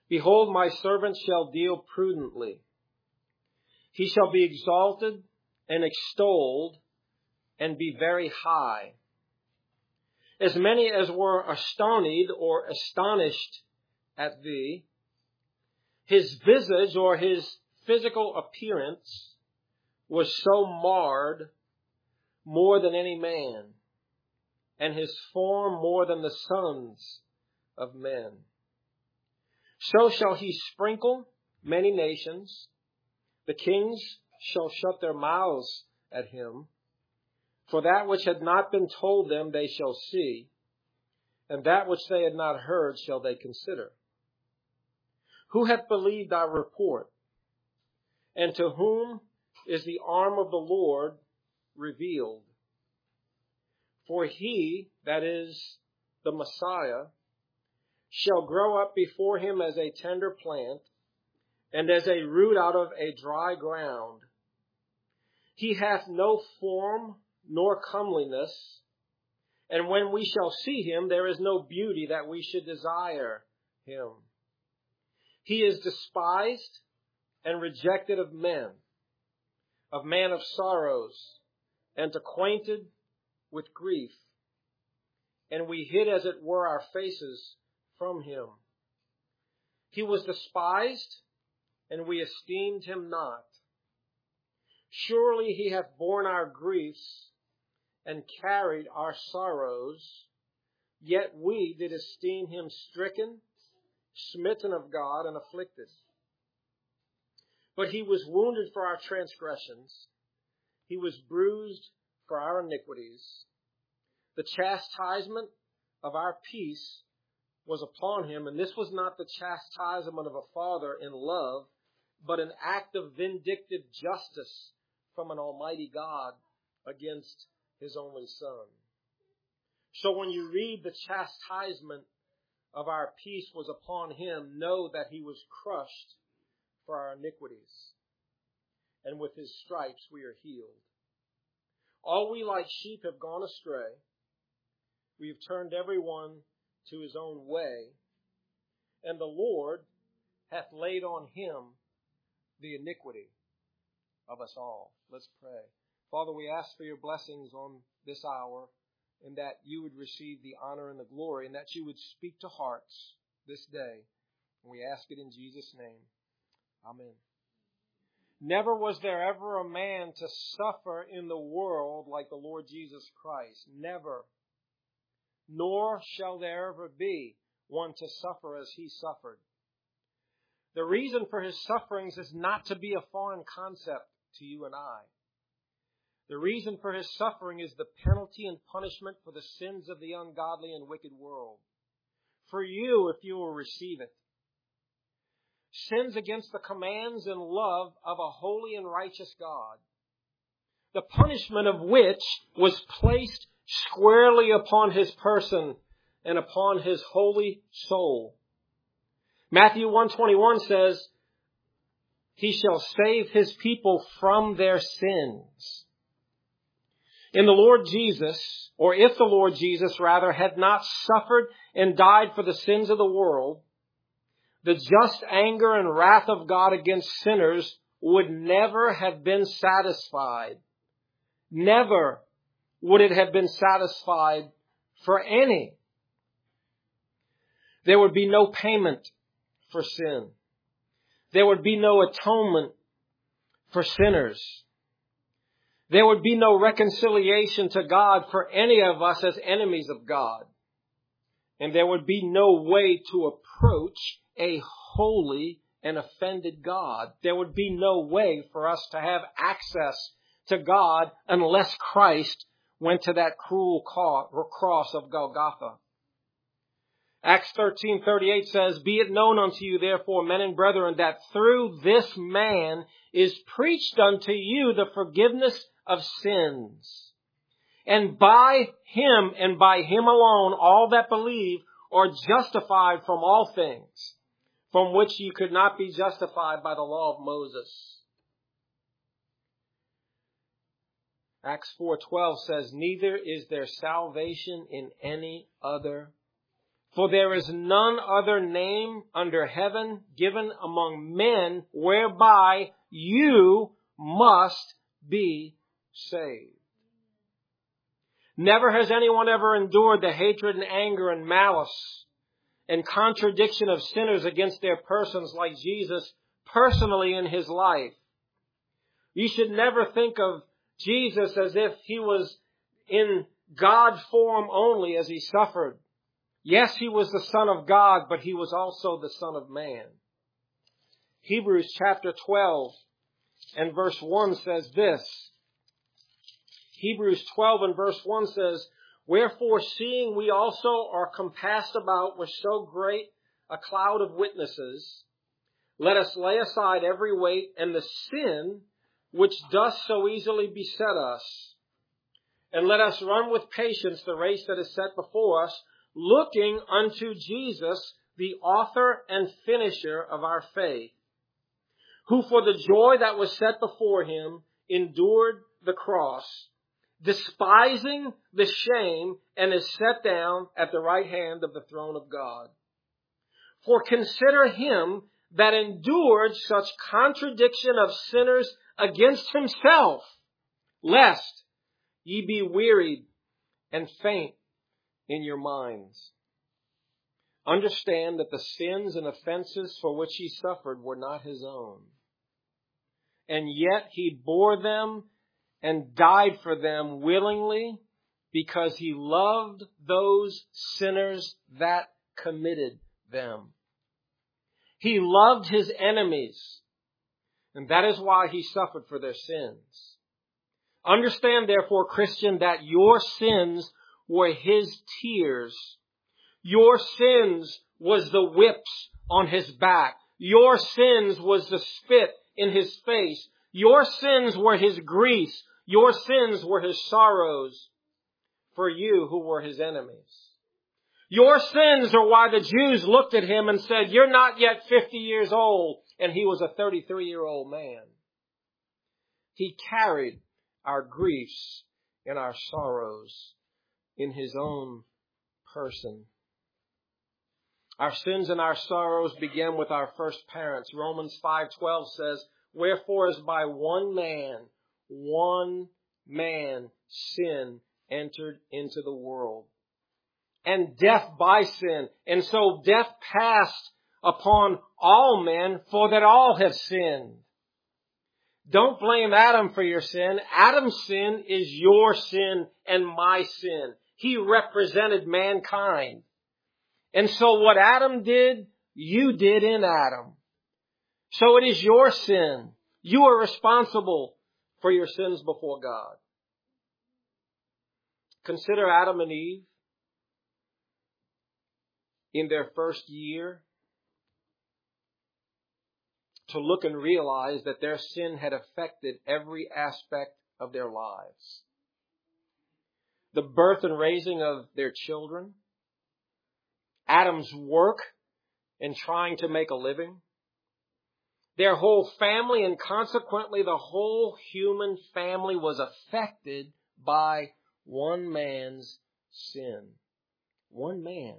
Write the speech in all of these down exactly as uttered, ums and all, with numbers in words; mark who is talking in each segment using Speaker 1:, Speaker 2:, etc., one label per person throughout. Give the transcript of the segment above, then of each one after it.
Speaker 1: Behold, my servant shall deal prudently. He shall be exalted and extolled and be very high. As many as were astonished or astonished at thee, his visage or his physical appearance was so marred more than any man, and his form more than the sons of men. So shall he sprinkle many nations. The kings shall shut their mouths at him. For that which had not been told them they shall see, and that which they had not heard shall they consider. Who hath believed our report? And to whom is the arm of the Lord revealed? For he, that is the Messiah, shall grow up before him as a tender plant, and as a root out of a dry ground. He hath no form nor comeliness, and when we shall see him, there is no beauty that we should desire him. He is despised and rejected of men, of man of sorrows, and acquainted with grief. And we hid, as it were, our faces from him. He was despised, and we esteemed him not. Surely he hath borne our griefs and carried our sorrows, yet we did esteem him stricken, smitten of God, and afflicted. But he was wounded for our transgressions. He was bruised for our iniquities. The chastisement of our peace was upon him, and this was not the chastisement of a father in love, but an act of vindictive justice from an almighty God against his only Son. So when you read the chastisement of our peace was upon him, know that he was crushed for our iniquities, and with his stripes we are healed. All we like sheep have gone astray. We have turned every one to his own way, and the Lord hath laid on him the iniquity of us all. Let's pray. Father, we ask for your blessings on this hour, and that you would receive the honor and the glory, and that you would speak to hearts this day. And we ask it in Jesus' name. Amen. Never was there ever a man to suffer in the world like the Lord Jesus Christ. Never. Nor shall there ever be one to suffer as he suffered. The reason for his sufferings is not to be a foreign concept to you and I. The reason for his suffering is the penalty and punishment for the sins of the ungodly and wicked world. For you, if you will receive it. Sins against the commands and love of a holy and righteous God, the punishment of which was placed squarely upon his person and upon his holy soul. Matthew one twenty-one says, he shall save his people from their sins. In the Lord Jesus, or if the Lord Jesus rather had not suffered and died for the sins of the world, the just anger and wrath of God against sinners would never have been satisfied. Never would it have been satisfied for any. There would be no payment for sin. There would be no atonement for sinners. There would be no reconciliation to God for any of us as enemies of God. And there would be no way to approach a holy and offended God. There would be no way for us to have access to God unless Christ went to that cruel cross of Golgotha. Acts thirteen thirty-eight says, be it known unto you, therefore, men and brethren, that through this man is preached unto you the forgiveness of sins. And by him and by him alone, all that believe are justified from all things, from which you could not be justified by the law of Moses. Acts four twelve says, neither is there salvation in any other, For there is none other name under heaven given among men whereby you must be saved. Never has anyone ever endured the hatred and anger and malice and contradiction of sinners against their persons like Jesus personally in his life. You should never think of Jesus as if he was in God form only as he suffered. Yes, he was the Son of God, but he was also the Son of Man. Hebrews chapter twelve and verse one says this. Hebrews twelve and verse one says, Wherefore, seeing we also are compassed about with so great a cloud of witnesses, let us lay aside every weight and the sin which doth so easily beset us, and let us run with patience the race that is set before us, looking unto Jesus, the author and finisher of our faith, who for the joy that was set before him endured the cross, despising the shame, and is set down at the right hand of the throne of God. For consider him that endured such contradiction of sinners against himself, lest ye be wearied and faint in your minds. Understand that the sins and offenses for which he suffered were not his own. And yet he bore them and died for them willingly, because he loved those sinners that committed them. He loved his enemies, and that is why he suffered for their sins. Understand, therefore, Christian, that your sins were his tears. Your sins was the whips on his back. Your sins was the spit in his face. Your sins were his griefs. Your sins were his sorrows for you who were his enemies. Your sins are why the Jews looked at him and said, You're not yet fifty years old. And he was a thirty-three-year-old man. He carried our griefs and our sorrows in his own person. Our sins and our sorrows began with our first parents. Romans five twelve says, Wherefore as by one man, one man sin entered into the world, and death by sin. And so death passed upon all men, for that all have sinned. Don't blame Adam for your sin. Adam's sin is your sin and my sin. He represented mankind. And so what Adam did, you did in Adam. So it is your sin. You are responsible for your sins before God. Consider Adam and Eve in their first year, to look and realize that their sin had affected every aspect of their lives. The birth and raising of their children, Adam's work in trying to make a living, their whole family, and consequently the whole human family was affected by one man's sin. One man.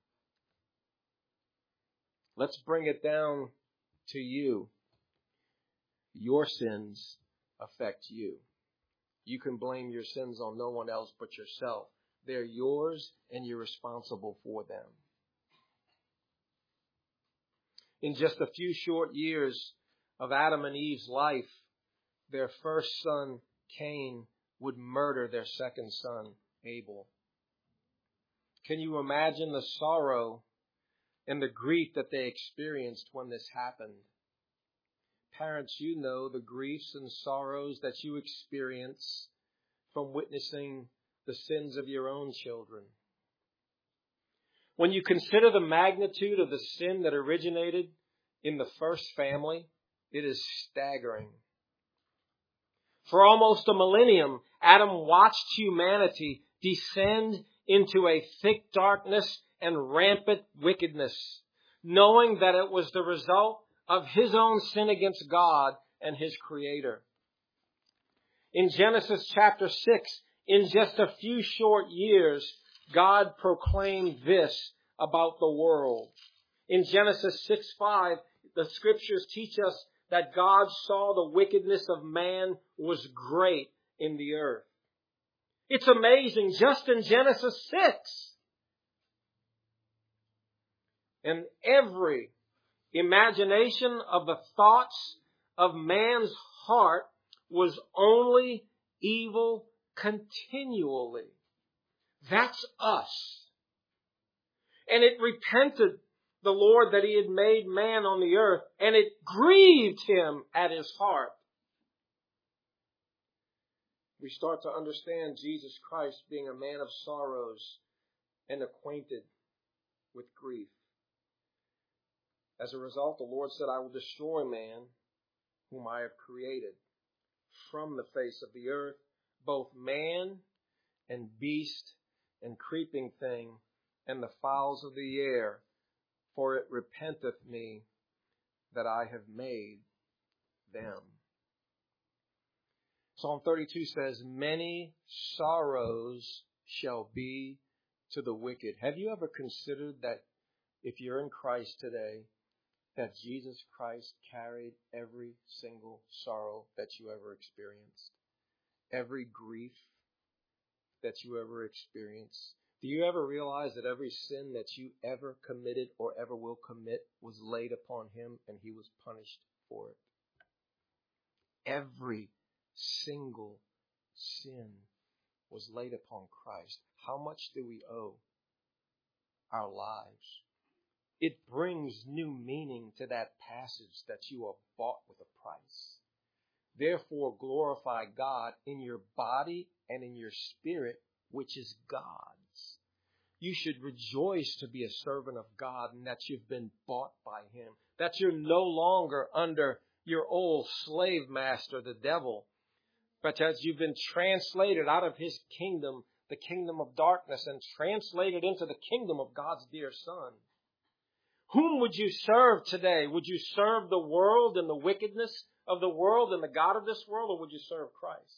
Speaker 1: Let's bring it down to you. Your sins affect you. You can blame your sins on no one else but yourself. They're yours and you're responsible for them. In just a few short years of Adam and Eve's life, their first son, Cain, would murder their second son, Abel. Can you imagine the sorrow and the grief that they experienced when this happened? Parents, you know the griefs and sorrows that you experience from witnessing the sins of your own children. When you consider the magnitude of the sin that originated in the first family, it is staggering. For almost a millennium, Adam watched humanity descend into a thick darkness and rampant wickedness, knowing that it was the result of his own sin against God and his Creator. In Genesis chapter six, in just a few short years, God proclaimed this about the world. In Genesis six five, the scriptures teach us that God saw the wickedness of man was great in the earth. It's amazing, just in Genesis six. And every imagination of the thoughts of man's heart was only evil continually. That's us. And it repented the Lord that He had made man on the earth, and it grieved Him at His heart. We start to understand Jesus Christ being a man of sorrows and acquainted with grief. As a result, the Lord said, I will destroy man whom I have created from the face of the earth, both man and beast and creeping thing and the fowls of the air, for it repenteth me that I have made them. Psalm thirty-two says, many sorrows shall be to the wicked. Have you ever considered that if you're in Christ today, that Jesus Christ carried every single sorrow that you ever experienced? Every grief that you ever experienced? Do you ever realize that every sin that you ever committed or ever will commit was laid upon Him and He was punished for it? Every single sin was laid upon Christ. How much do we owe our lives? It brings new meaning to that passage that you are bought with a price. Therefore, glorify God in your body and in your spirit, which is God's. You should rejoice to be a servant of God and that you've been bought by Him. That you're no longer under your old slave master, the devil, but as you've been translated out of his kingdom, the kingdom of darkness, and translated into the kingdom of God's dear Son. Whom would you serve today? Would you serve the world and the wickedness of the world and the God of this world, or would you serve Christ?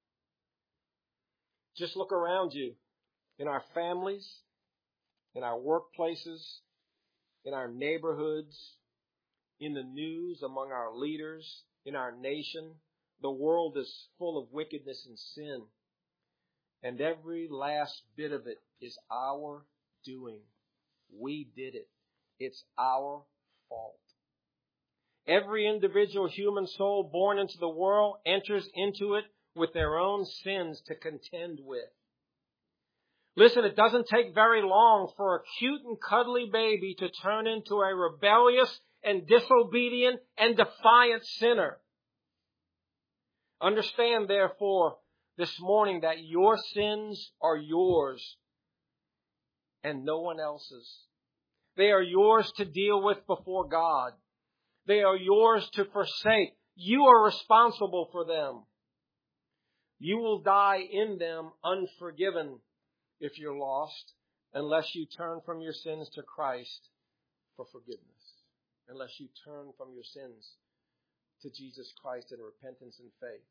Speaker 1: Just look around you in our families, in our workplaces, in our neighborhoods, in the news, among our leaders, in our nation. The world is full of wickedness and sin. And every last bit of it is our doing. We did it. It's our fault. Every individual human soul born into the world enters into it with their own sins to contend with. Listen, it doesn't take very long for a cute and cuddly baby to turn into a rebellious and disobedient and defiant sinner. Understand, therefore, this morning that your sins are yours and no one else's. They are yours to deal with before God. They are yours to forsake. You are responsible for them. You will die in them unforgiven if you're lost, unless you turn from your sins to Christ for forgiveness. Unless you turn from your sins to Jesus Christ in repentance and faith.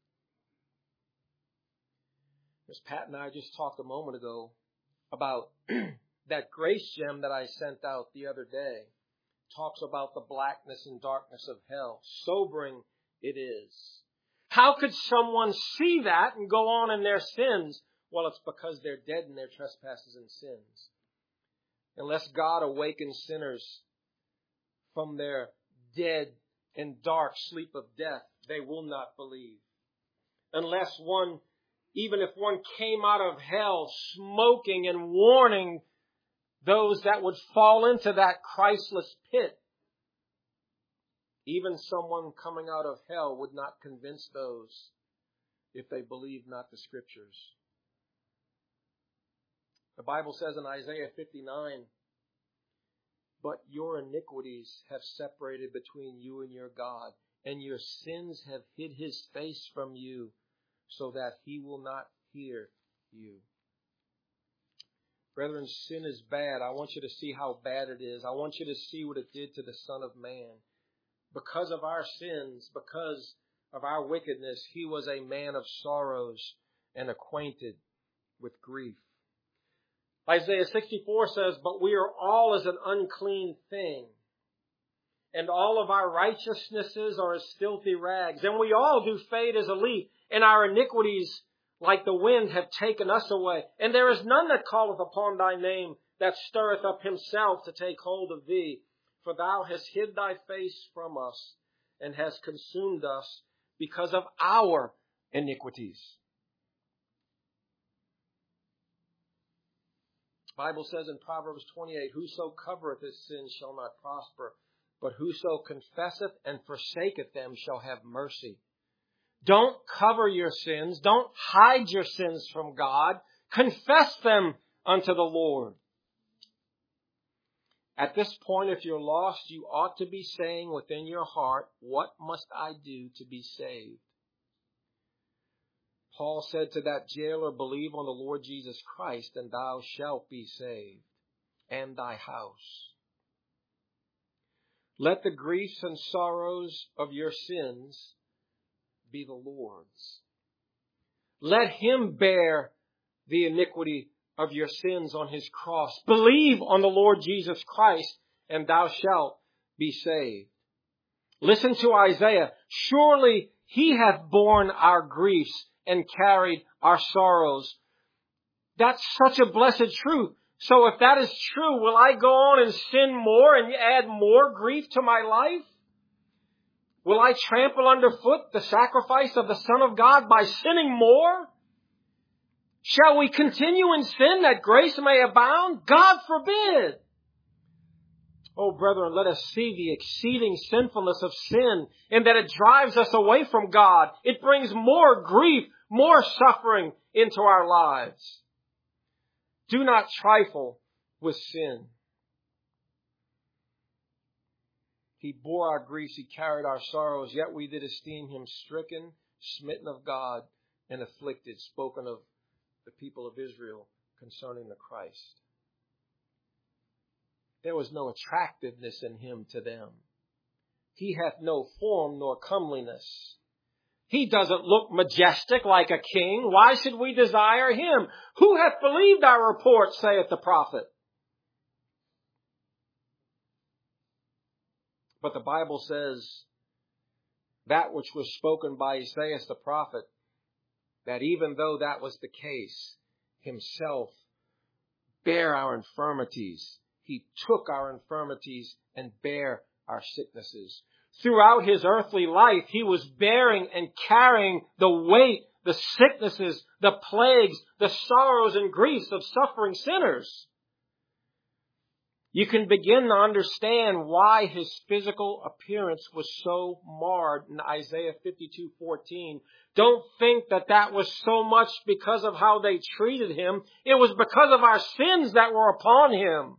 Speaker 1: As Pat and I just talked a moment ago about that grace gem that I sent out the other day, talks about the blackness and darkness of hell. Sobering it is. How could someone see that and go on in their sins? Well, it's because they're dead in their trespasses and sins. Unless God awakens sinners from their dead and dark sleep of death, they will not believe. Unless one, even if one came out of hell smoking and warning those that would fall into that Christless pit, even someone coming out of hell would not convince those if they believe not the Scriptures. The Bible says in Isaiah fifty-nine, but your iniquities have separated between you and your God, and your sins have hid His face from you, so that He will not hear you. Brethren, sin is bad. I want you to see how bad it is. I want you to see what it did to the Son of Man. Because of our sins, because of our wickedness, He was a man of sorrows and acquainted with grief. Isaiah sixty-four says, but we are all as an unclean thing, and all of our righteousnesses are as filthy rags, and we all do fade as a leaf, and our iniquities like the wind have taken us away. And there is none that calleth upon thy name, that stirreth up himself to take hold of thee. For thou hast hid thy face from us, and hast consumed us because of our iniquities. The Bible says in Proverbs twenty-eight, whoso covereth his sins shall not prosper, but whoso confesseth and forsaketh them shall have mercy. Don't cover your sins. Don't hide your sins from God. Confess them unto the Lord. At this point, if you're lost, you ought to be saying within your heart, what must I do to be saved? Paul said to that jailer, believe on the Lord Jesus Christ, and thou shalt be saved, and thy house. Let the griefs and sorrows of your sins be the Lord's. Let him bear the iniquity of your sins on his cross. Believe on the Lord Jesus Christ, and thou shalt be saved. Listen to Isaiah. Surely he hath borne our griefs and carried our sorrows. That's such a blessed truth. So if that is true, will I go on and sin more and add more grief to my life? Will I trample underfoot the sacrifice of the Son of God by sinning more? Shall we continue in sin that grace may abound? God forbid. Oh, brethren, let us see the exceeding sinfulness of sin, and that it drives us away from God. It brings more grief, more suffering into our lives. Do not trifle with sin. He bore our griefs, he carried our sorrows, yet we did esteem him stricken, smitten of God, and afflicted. Spoken of the people of Israel concerning the Christ. There was no attractiveness in him to them. He hath no form nor comeliness. He doesn't look majestic like a king. Why should we desire him? Who hath believed our report, saith the prophet? But the Bible says that which was spoken by Isaiah the prophet, that even though that was the case, himself bare our infirmities. He took our infirmities and bare our sicknesses. Throughout his earthly life, he was bearing and carrying the weight, the sicknesses, the plagues, the sorrows and griefs of suffering sinners. You can begin to understand why his physical appearance was so marred in Isaiah fifty-two fourteen. Don't think that that was so much because of how they treated him. It was because of our sins that were upon him.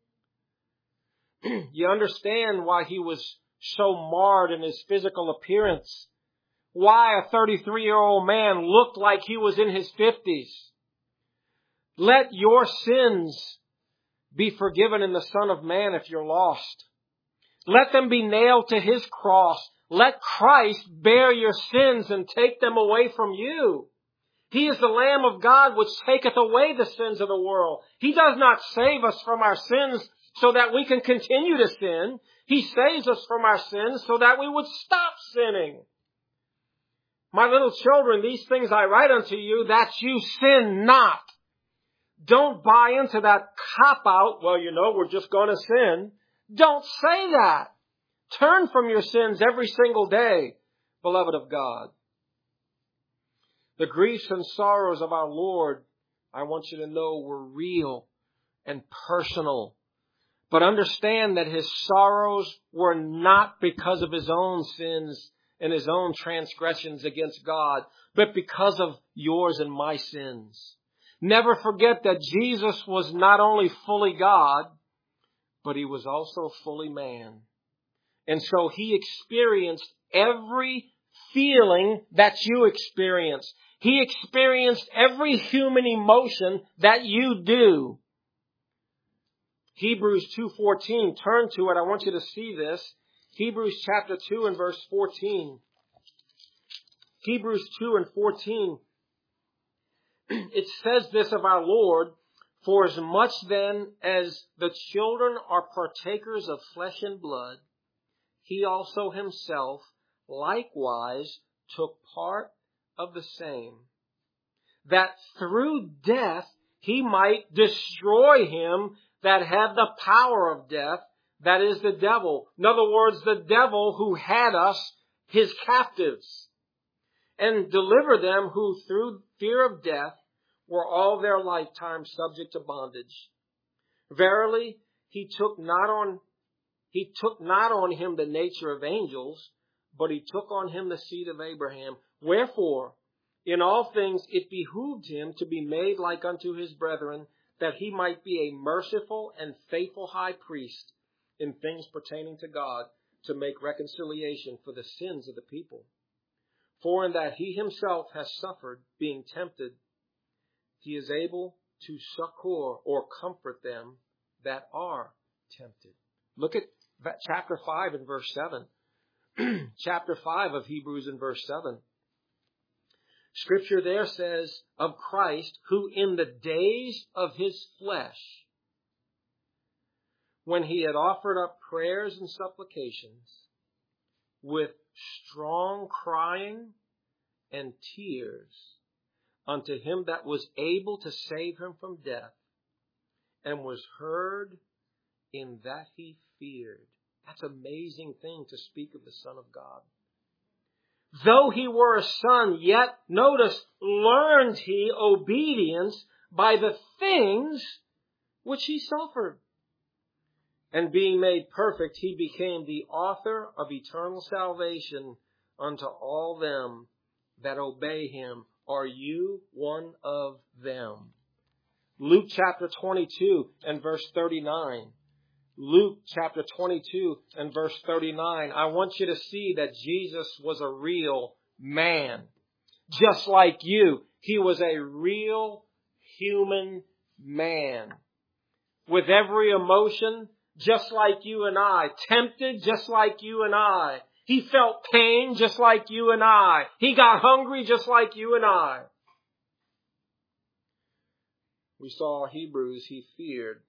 Speaker 1: You understand why he was so marred in his physical appearance. Why a thirty-three-year-old man looked like he was in his fifties. Let your sins be forgiven in the Son of Man if you're lost. Let them be nailed to his cross. Let Christ bear your sins and take them away from you. He is the Lamb of God which taketh away the sins of the world. He does not save us from our sins so that we can continue to sin. He saves us from our sins so that we would stop sinning. My little children, these things I write unto you, that you sin not. Don't buy into that cop-out, well, you know, we're just going to sin. Don't say that. Turn from your sins every single day, beloved of God. The griefs and sorrows of our Lord, I want you to know, were real and personal. But understand that his sorrows were not because of his own sins and his own transgressions against God, but because of yours and my sins. Never forget that Jesus was not only fully God, but he was also fully man. And so he experienced every feeling that you experience. He experienced every human emotion that you do. Hebrews two fourteen, turn to it. I want you to see this. Hebrews chapter two and verse fourteen. Hebrews two and fourteen. It says this of our Lord, For as much then as the children are partakers of flesh and blood, he also himself likewise took part of the same, that through death he might destroy him that had the power of death, that is the devil. In other words, the devil who had us, his captives, and deliver them who through fear of death were all their lifetime subject to bondage. Verily, he took not on he took not on him the nature of angels, but he took on him the seed of Abraham. Wherefore, in all things it behooved him to be made like unto his brethren, that he might be a merciful and faithful high priest in things pertaining to God, to make reconciliation for the sins of the people. For in that he himself has suffered, being tempted, he is able to succor or comfort them that are tempted. Look at chapter five and verse seven. Chapter five of Hebrews and verse seven. Scripture there says of Christ, who in the days of his flesh, when he had offered up prayers and supplications with strong crying and tears unto him that was able to save him from death, and was heard in that he feared. That's an amazing thing to speak of the Son of God. Though he were a son, yet, notice, learned he obedience by the things which he suffered. And being made perfect, he became the author of eternal salvation unto all them that obey him. Are you one of them? Luke chapter twenty-two and verse thirty-nine. Luke chapter twenty-two and verse thirty-nine. I want you to see that Jesus was a real man. Just like you, he was a real human man. With every emotion, just like you and I. Tempted, just like you and I. He felt pain, just like you and I. He got hungry, just like you and I. We saw Hebrews, he feared,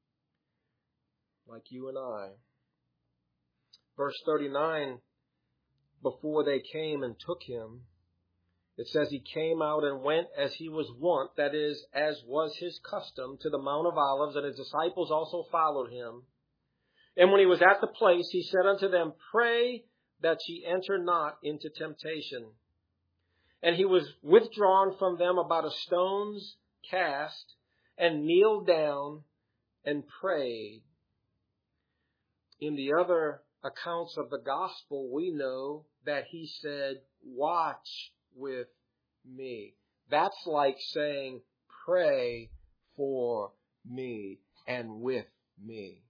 Speaker 1: like you and I. Verse thirty-nine, before they came and took him, it says he came out and went as he was wont, that is, as was his custom, to the Mount of Olives, and his disciples also followed him. And when he was at the place, he said unto them, Pray that ye enter not into temptation. And he was withdrawn from them about a stone's cast, and kneeled down and prayed. In the other accounts of the gospel, we know that he said, Watch with me. That's like saying, Pray for me and with me.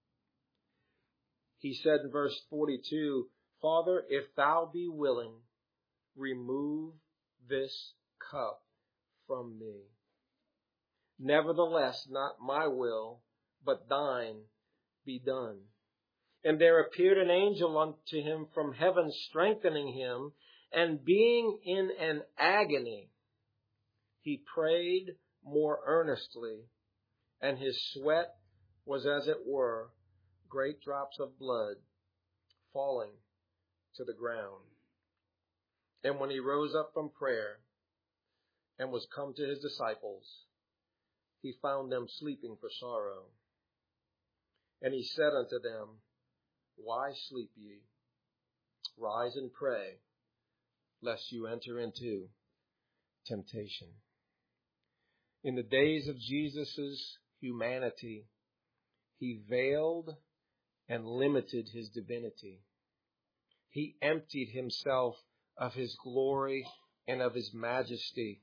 Speaker 1: He said in verse forty-two, Father, if thou be willing, remove this cup from me. Nevertheless, not my will, but thine be done. And there appeared an angel unto him from heaven, strengthening him, and being in an agony, he prayed more earnestly, and his sweat was as it were great drops of blood falling to the ground. And when he rose up from prayer and was come to his disciples, he found them sleeping for sorrow. And he said unto them, Why sleep ye? Rise and pray, lest you enter into temptation. In the days of Jesus' humanity, he veiled and limited his divinity. He emptied himself of his glory and of his majesty.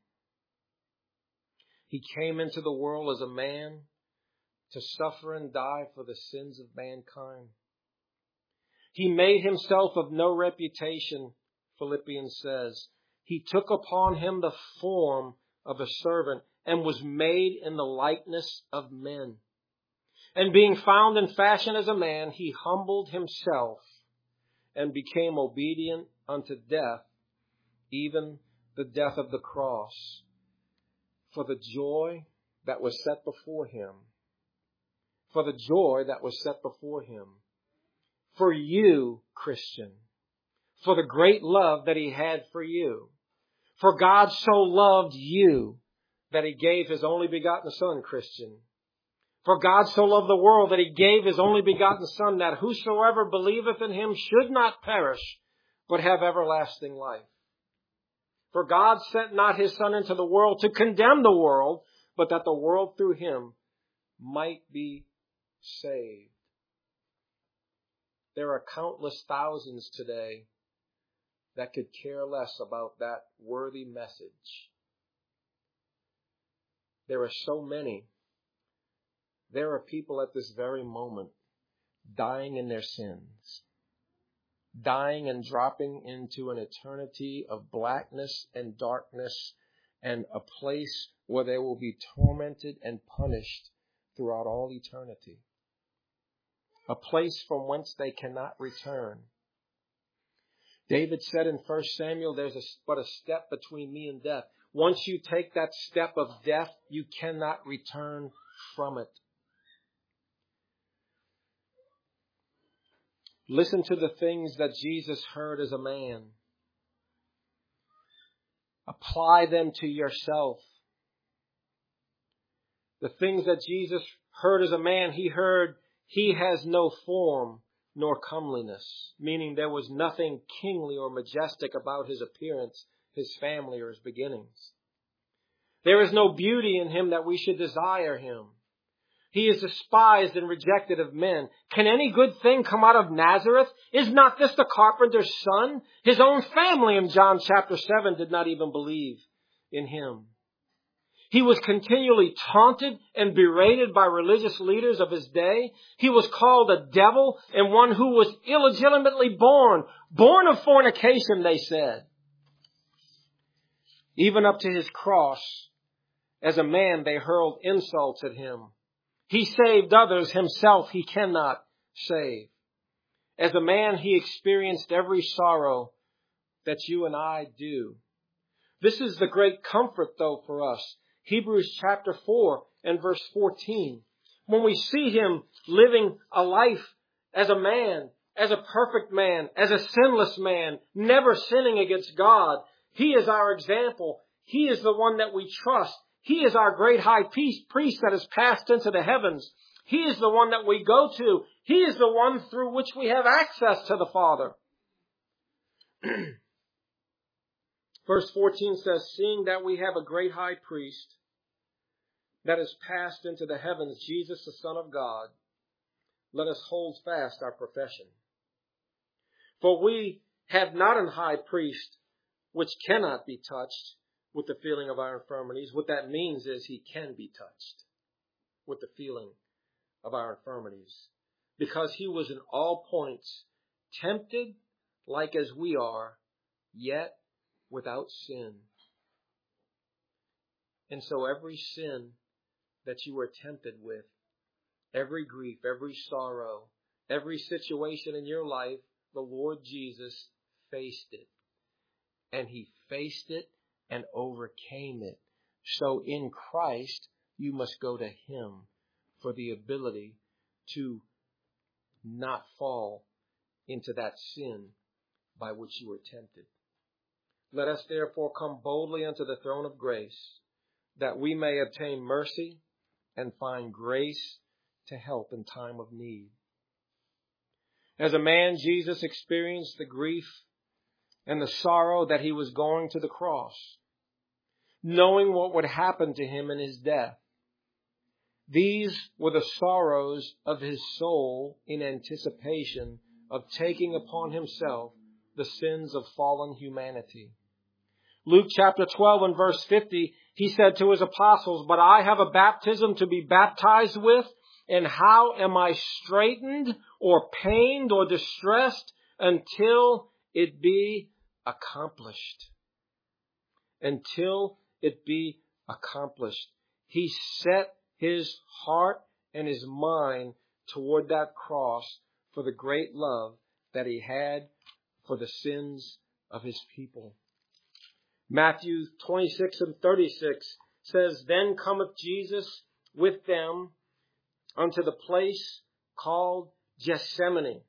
Speaker 1: He came into the world as a man to suffer and die for the sins of mankind. He made himself of no reputation, Philippians says. He took upon him the form of a servant and was made in the likeness of men. And being found in fashion as a man, he humbled himself and became obedient unto death, even the death of the cross. For the joy that was set before him, for the joy that was set before him, for you, Christian, for the great love that he had for you. For God so loved you that he gave his only begotten Son, Christian. For God so loved the world that he gave his only begotten Son, that whosoever believeth in him should not perish, but have everlasting life. For God sent not his Son into the world to condemn the world, but that the world through him might be saved. There are countless thousands today that could care less about that worthy message. There are so many. There are people at this very moment dying in their sins, dying and dropping into an eternity of blackness and darkness and a place where they will be tormented and punished throughout all eternity. A place from whence they cannot return. David said in First Samuel, there's a, but a step between me and death. Once you take that step of death, you cannot return from it. Listen to the things that Jesus heard as a man. Apply them to yourself. The things that Jesus heard as a man, he heard, he has no form nor comeliness, meaning there was nothing kingly or majestic about his appearance, his family, or his beginnings. There is no beauty in him that we should desire him. He is despised and rejected of men. Can any good thing come out of Nazareth? Is not this the carpenter's son? His own family in John chapter seven did not even believe in him. He was continually taunted and berated by religious leaders of his day. He was called a devil and one who was illegitimately born. Born of fornication, they said. Even up to his cross, as a man, they hurled insults at him. He saved others. Himself he cannot save. As a man, he experienced every sorrow that you and I do. This is the great comfort, though, for us. Hebrews chapter four and verse fourteen. When we see him living a life as a man, as a perfect man, as a sinless man, never sinning against God, he is our example. He is the one that we trust. He is our great high priest that has passed into the heavens. He is the one that we go to. He is the one through which we have access to the Father. Verse fourteen says, seeing that we have a great high priest that has passed into the heavens, Jesus, the Son of God, let us hold fast our profession. For we have not an high priest which cannot be touched with the feeling of our infirmities. What that means is he can be touched with the feeling of our infirmities, because he was in all points tempted like as we are, yet without sin. And so every sin that you were tempted with, every grief, every sorrow, every situation in your life, the Lord Jesus faced it. And he faced it and overcame it. So in Christ, you must go to him for the ability to not fall into that sin by which you were tempted. Let us therefore come boldly unto the throne of grace, that we may obtain mercy and find grace to help in time of need. As a man, Jesus experienced the grief and the sorrow that he was going to the cross, knowing what would happen to him in his death. These were the sorrows of his soul in anticipation of taking upon himself the sins of fallen humanity. Luke chapter twelve and verse fifty, he said to his apostles, but I have a baptism to be baptized with, and how am I straitened or pained or distressed until it be accomplished? Until it be accomplished. He set his heart and his mind toward that cross for the great love that he had for the sins of his people. Matthew twenty-six and thirty-six says, Then cometh Jesus with them unto the place called Gethsemane.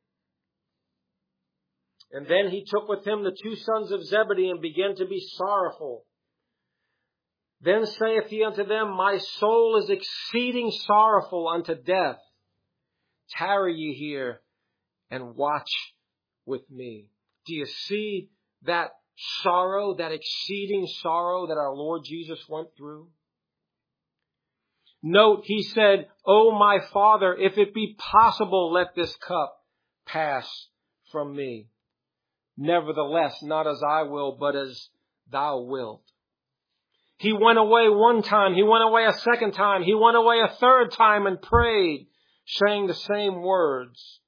Speaker 1: And then he took with him the two sons of Zebedee, and began to be sorrowful. Then saith he unto them, My soul is exceeding sorrowful unto death. Tarry ye here, and watch with me. Do you see that sorrow, that exceeding sorrow that our Lord Jesus went through? Note, he said, O my Father, if it be possible, let this cup pass from me. Nevertheless, not as I will, but as thou wilt. He went away one time. He went away a second time. He went away a third time and prayed, saying the same words.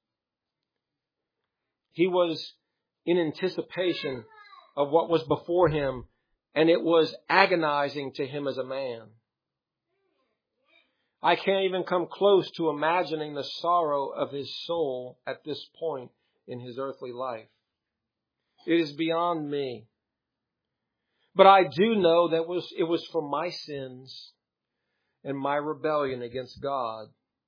Speaker 1: He was in anticipation of what was before him, and it was agonizing to him as a man. I can't even come close to imagining the sorrow of his soul at this point in his earthly life. It is beyond me. But I do know that was it was for my sins and my rebellion against God.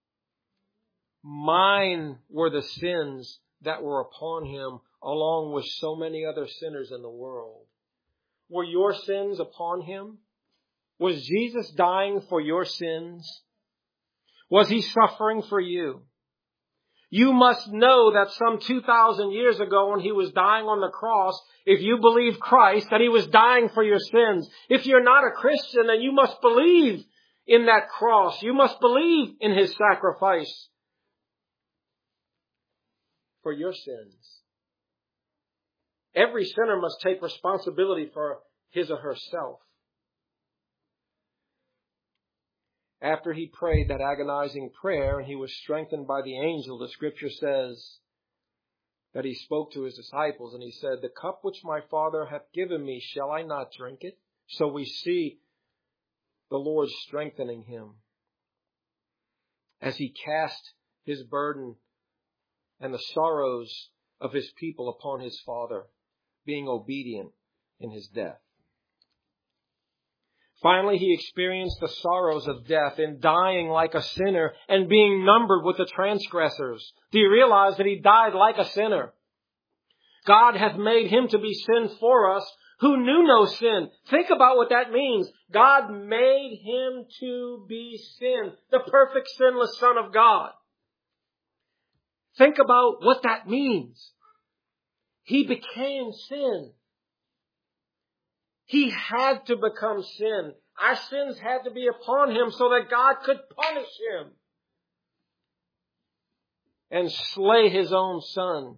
Speaker 1: Mine were the sins that were upon him, along with so many other sinners in the world. Were your sins upon him? Was Jesus dying for your sins? Was he suffering for you? You must know that some two thousand years ago when he was dying on the cross, if you believe Christ, that he was dying for your sins. If you're not a Christian, then you must believe in that cross. You must believe in his sacrifice for your sins. Every sinner must take responsibility for his or herself. After he prayed that agonizing prayer and he was strengthened by the angel, the scripture says that he spoke to his disciples and he said, The cup which my Father hath given me, shall I not drink it? So we see the Lord strengthening him as he cast his burden and the sorrows of his people upon his Father, being obedient in his death. Finally, he experienced the sorrows of death in dying like a sinner and being numbered with the transgressors. Do you realize that he died like a sinner? God hath made him to be sin for us who knew no sin. Think about what that means. God made him to be sin, the perfect sinless Son of God. Think about what that means. He became sin. He had to become sin. Our sins had to be upon him so that God could punish him and slay his own Son.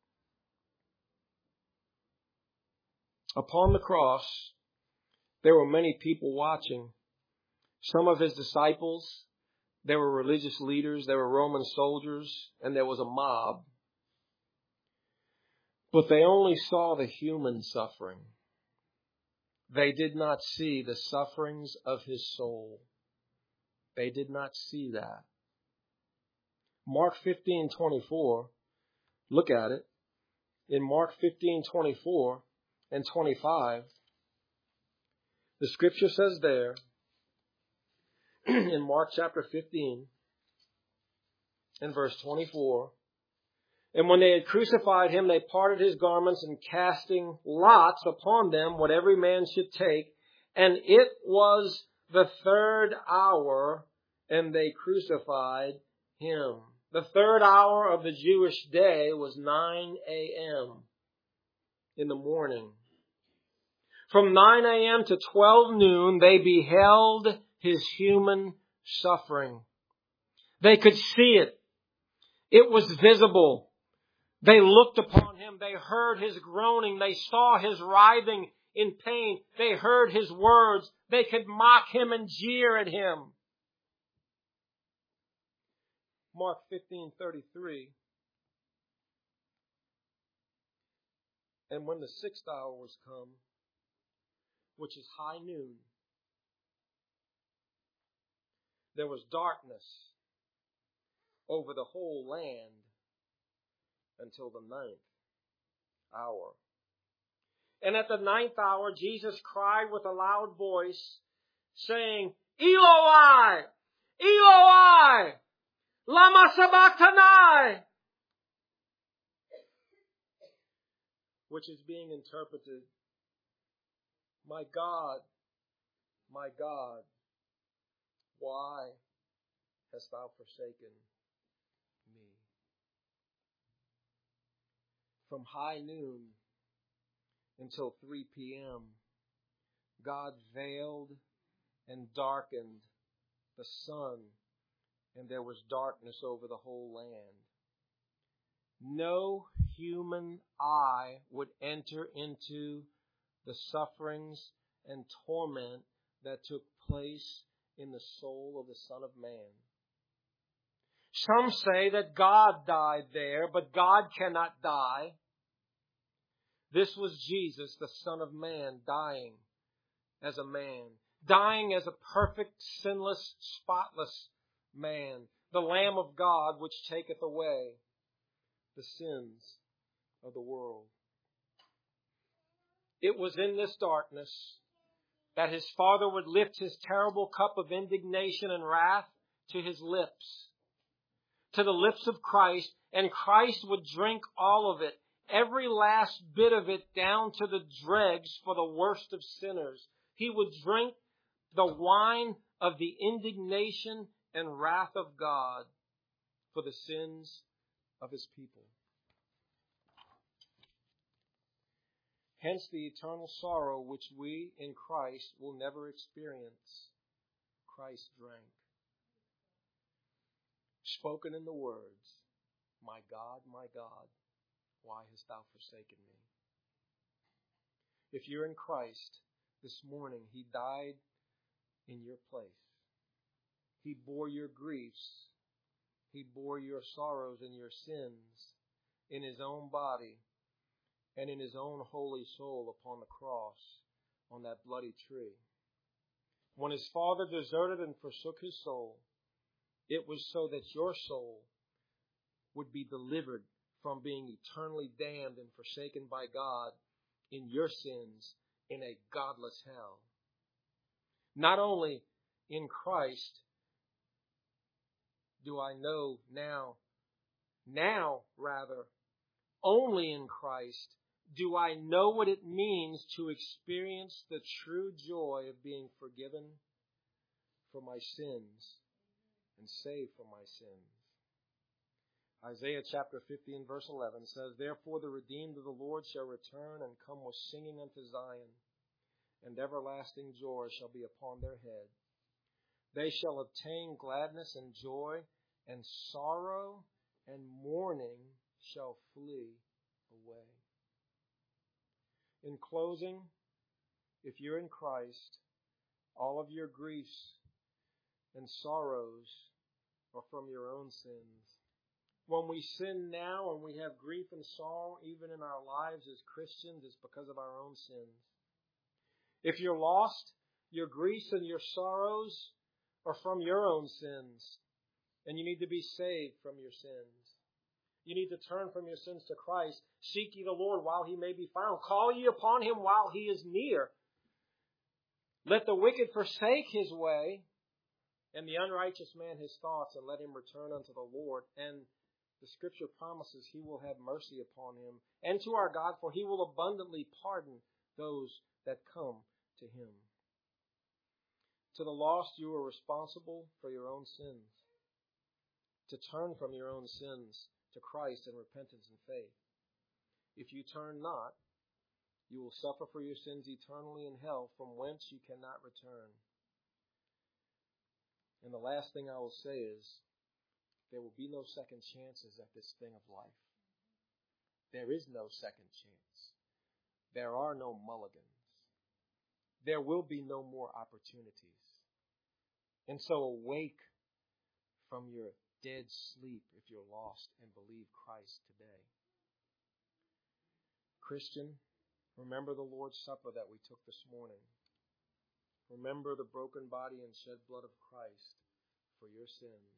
Speaker 1: Upon the cross, there were many people watching. Some of his disciples, there were religious leaders, there were Roman soldiers, and there was a mob. But they only saw the human suffering. They did not see the sufferings of his soul. They did not see that. Mark fifteen twenty-four, look at it. In Mark fifteen twenty-four and twenty-five, the scripture says there, in Mark chapter fifteen and verse twenty-four, And when they had crucified him, they parted his garments, and casting lots upon them what every man should take. And it was the third hour, and they crucified him. The third hour of the Jewish day was nine a.m. in the morning. From nine a.m. to twelve noon, they beheld his human suffering. They could see it. It was visible. They looked upon him. They heard his groaning. They saw his writhing in pain. They heard his words. They could mock him and jeer at him. Mark fifteen thirty-three. And when the sixth hour was come, which is high noon, there was darkness over the whole land until the ninth hour. And at the ninth hour, Jesus cried with a loud voice, saying, Eloi, Eloi, lama sabachthani, which is being interpreted, my God, my God, why hast thou forsaken me? From high noon until three p.m., God veiled and darkened the sun, and there was darkness over the whole land. No human eye would enter into the sufferings and torment that took place in the soul of the Son of Man. Some say that God died there, but God cannot die. This was Jesus, the Son of Man, dying as a man, dying as a perfect, sinless, spotless man, the Lamb of God which taketh away the sins of the world. It was in this darkness that his Father would lift his terrible cup of indignation and wrath to his lips, to the lips of Christ, and Christ would drink all of it, every last bit of it, down to the dregs for the worst of sinners. He would drink the wine of the indignation and wrath of God for the sins of his people. Hence the eternal sorrow which we in Christ will never experience, Christ drank. Spoken in the words, my God, my God, why hast thou forsaken me? If you're in Christ this morning, he died in your place. He bore your griefs. He bore your sorrows and your sins in his own body and in his own holy soul upon the cross on that bloody tree. When his Father deserted and forsook his soul, it was so that your soul would be delivered from being eternally damned and forsaken by God in your sins in a godless hell. Not only in Christ do I know now, now rather, only in Christ do I know what it means to experience the true joy of being forgiven for my sins and saved from my sins. Isaiah chapter fifty and verse eleven says, Therefore the redeemed of the Lord shall return and come with singing unto Zion, and everlasting joy shall be upon their head. They shall obtain gladness and joy, and sorrow and mourning shall flee away. In closing, if you're in Christ, all of your griefs and sorrows are from your own sins. When we sin now and we have grief and sorrow even in our lives as Christians, it's because of our own sins. If you're lost, your griefs and your sorrows are from your own sins, and you need to be saved from your sins. You need to turn from your sins to Christ. Seek ye the Lord while he may be found. Call ye upon him while he is near. Let the wicked forsake his way, and the unrighteous man his thoughts, and let him return unto the Lord. And the Scripture promises he will have mercy upon him and to our God, for he will abundantly pardon those that come to him. To the lost, you are responsible for your own sins. To turn from your own sins to Christ in repentance and faith. If you turn not, you will suffer for your sins eternally in hell, from whence you cannot return. And the last thing I will say is, there will be no second chances at this thing of life. There is no second chance. There are no mulligans. There will be no more opportunities. And so awake from your dead sleep if you're lost and believe Christ today. Christian, remember the Lord's Supper that we took this morning. Remember the broken body and shed blood of Christ for your sins.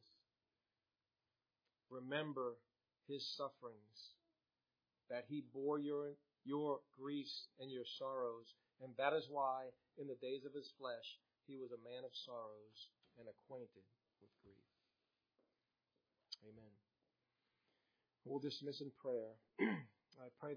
Speaker 1: Remember his sufferings, that he bore your, your griefs and your sorrows, and that is why in the days of his flesh He was a man of sorrows and acquainted with grief. Amen. We'll dismiss in prayer. I pray